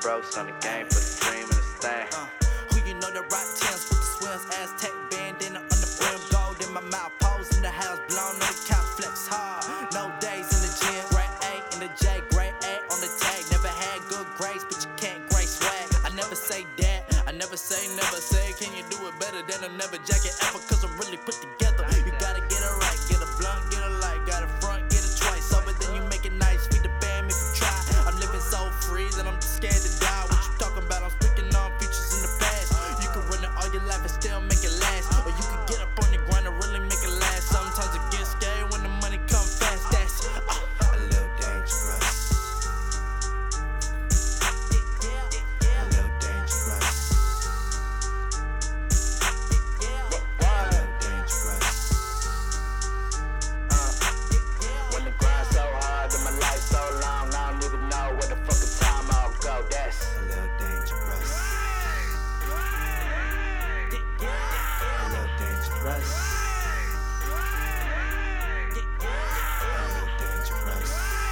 bros on the game for the dream and the stain. Who you know that rock Timbs with the swims, Aztec bandana on the brim, gold in my mouth, pose in the house, blown on the couch, flex hard. No days in the gym, grade A in the J, grade A on the tag. Never had good grades, but you can't grade swag. I never say that, I never say, can you do it better than a never jacket ever? Cause I'm really put together. You gotta get it right, get a blunt, get a light, got a front, get it twice. Over then you make it nice, feed the bam if you try. I'm living so free that I'm scared to die. What you talking about? I'm speaking on futures in the past. You can run it all your life and still make it last. Or you can get up on the grind and really make it last. Sometimes it gets scary when the money come fast. That's a little dangerous. A little dangerous. When the grind so hard and my life so long, I don't even know where the fucking time I'll go. That's a little dangerous. A little dangerous. A little dangerous.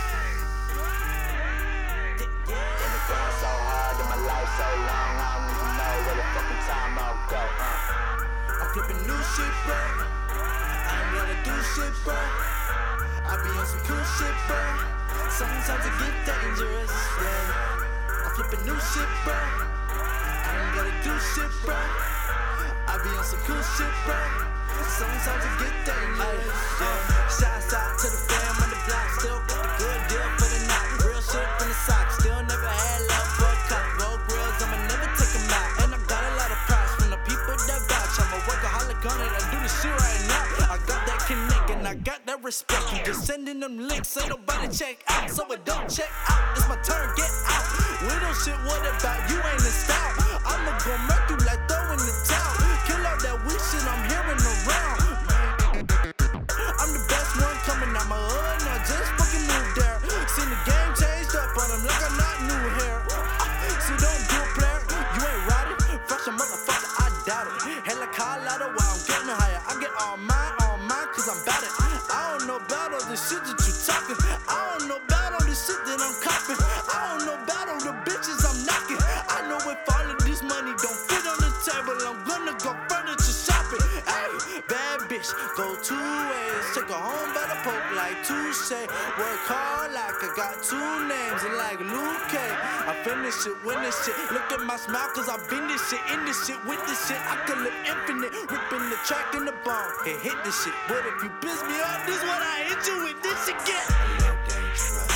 When the grind so hard and my life so long, I don't even know where the fucking time I'll go. I'm flipping new shit, bro. I ain't gotta do shit, bro. I be on some cool shit, bro. Sometimes it get dangerous, yeah. I'm flipping new shit, bro. I ain't gotta do shit, bro. I be on some cool shit, bro. Sometimes it get dangerous, yeah. Shouts out to the fam on the block. Still got the good deal for the night. Real shit from the socks. Still never had love for a cop. Gold grills, I'ma never take them out. And I got a lot of props from the people that vouch. I'm a workaholic on it. I do this shit right now. I got that connect and I got that respect. You just sending them links, ain't nobody check out. So it don't check out. It's my turn, get out. We don't shit, what about you ain't in style? I'ma go murk you like throwing the towel. Kill all that weak shit I'm hearing around. I'm the best one coming out my hood, now just fucking moved there. Seen the game changed up on them like I'm not new here. See, don't do it, player, you ain't riding. Fresh a motherfucker, I doubt it. Hella Colorado while I'm getting higher. I get all mine, cause I'm bout it. I don't know about all this shit that you talking. I don't know about all this shit that I'm copping. I don't know about all the bitches I'm knocking. I know if all of this money don't fit on the table, I'm gonna go furniture shopping. Hey, bad bitch, go two ways. Take her home by the poke like Touche. Work hard like I got two names and like Luke K. I finish it, win this shit. Look at my smile cause I've been this shit, in this shit, with this shit. I can live infinite, ripping the track in the bone and hit this shit. But if you piss me off, this what I hit you with. This shit get a little dangerous.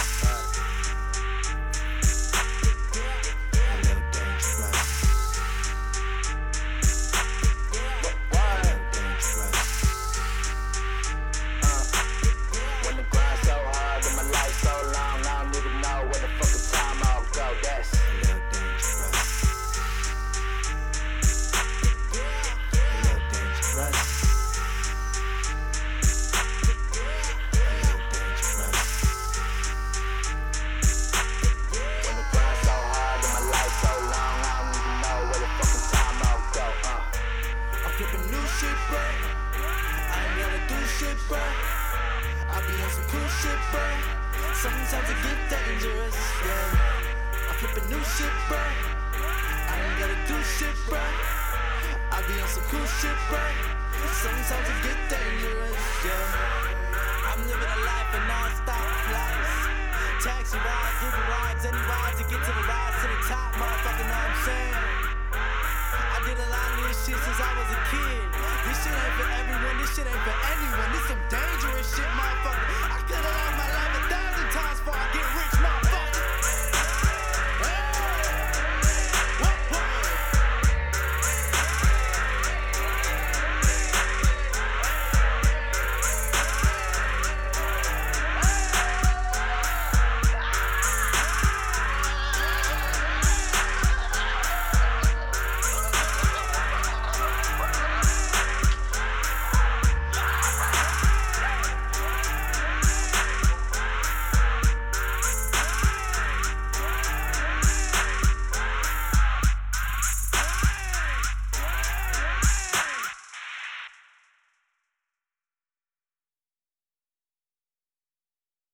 Flipping new shit, bro. I ain't gotta do shit, bro. I be on some cool shit, bro. Sometimes it get dangerous, yeah. I'm flipping new shit, bro. I ain't gotta do shit, bro. I be on some cool shit, bro. Sometimes it get dangerous, yeah. I'm living a life of non-stop flights. Taxi rides, Uber rides, any rides to get to the rise to the top, motherfucker, know what I'm saying? I did a lot of this shit since I was a kid. This shit ain't for everyone, this shit ain't for anyone. This some dangerous shit, motherfucker. I could've